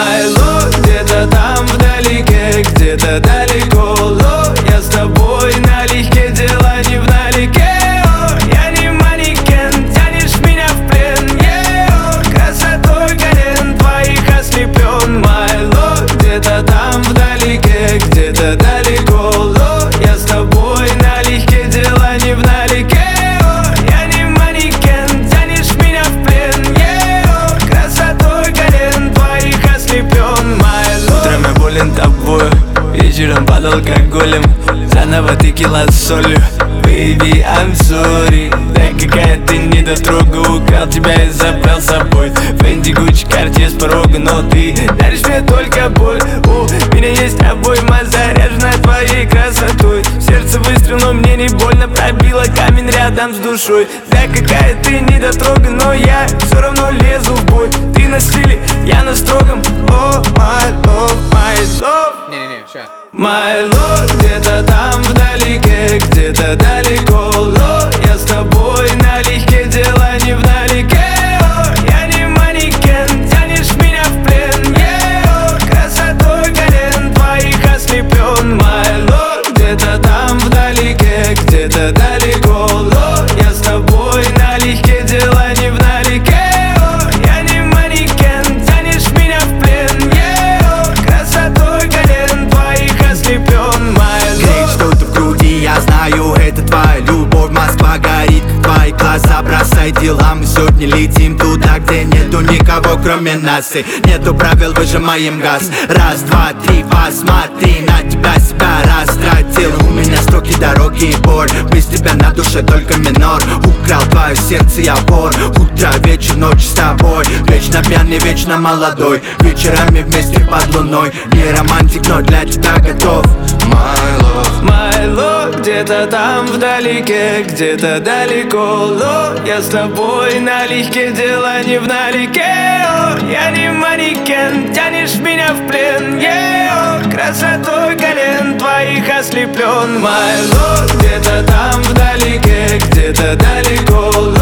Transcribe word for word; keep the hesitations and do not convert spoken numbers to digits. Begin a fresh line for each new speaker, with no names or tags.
My love, где-то там вдалеке, где-то далеко, ло, я с тобой налегке, дела не вдалеке. О, я не манекен, тянешь меня в плен, yeah, о, красотой колен твоих ослеплен. My love, где-то там вдалеке, где-то далеко, ло, я с тобой налегке, дела не вдалеке. О, я не манекен, тянешь меня в плен, yeah, о, красотой колен твоих ослеплен. My love. Утром я болен тобою, вечером под алкоголем, заново текила с солью. Baby, I'm sorry. Да какая ты недотрога, украл тебя и забрал с собой. Фэнди, Гуччи, Картье с порога, но ты даришь мне только боль. У меня есть обойма, заряжена твоей красотой. Сердце выстрел, но мне не больно, пробило камень рядом с душой. Да какая ты недотрога, но я все равно лезу в бой. Ты на стиле, я на строгом. Oh my love, my love.
Не-не-не, ща.
My love, где-то там вдалеке, где-то далеко, ло, я с тобой налегке, дела не вдалеке. О, я не манекен, тянешь меня в плен, yeah, о, красотой колен твоих ослеплен. My love, где-то там вдалеке, где-то далеко, ло, я с тобой налегке, дела не вдалеке. О, я не манекен, тянешь меня в плен, yeah, о, красотой колен твоих ослеплен. My
Греет
love.
что-то в груди, я знаю, это твоя любовь. Москва горит, твои глаза, бросай дела. Мы сегодня летим туда, где нету никого, кроме нас. И нету правил, выжимаем газ. Раз, два, три, посмотри на тебя, себя растратил. У меня строки, дороги и боль, без тебя на душе только минор. Украл твое сердце, я вор. Утро, вечер, ночь с тобой. Вечно пьяный, вечно молодой. Вечерами вместе под луной. Не романтик, но для тебя готов. My love.
My love, где-то там вдалеке, где-то далеко, ло, я с тобой налегке, дела не вдалеке. О, я не манекен, тянешь меня в плен, yeah, о, красотой колен твоих ослеплен. My love, где-то там вдалеке, где-то далеко, ло,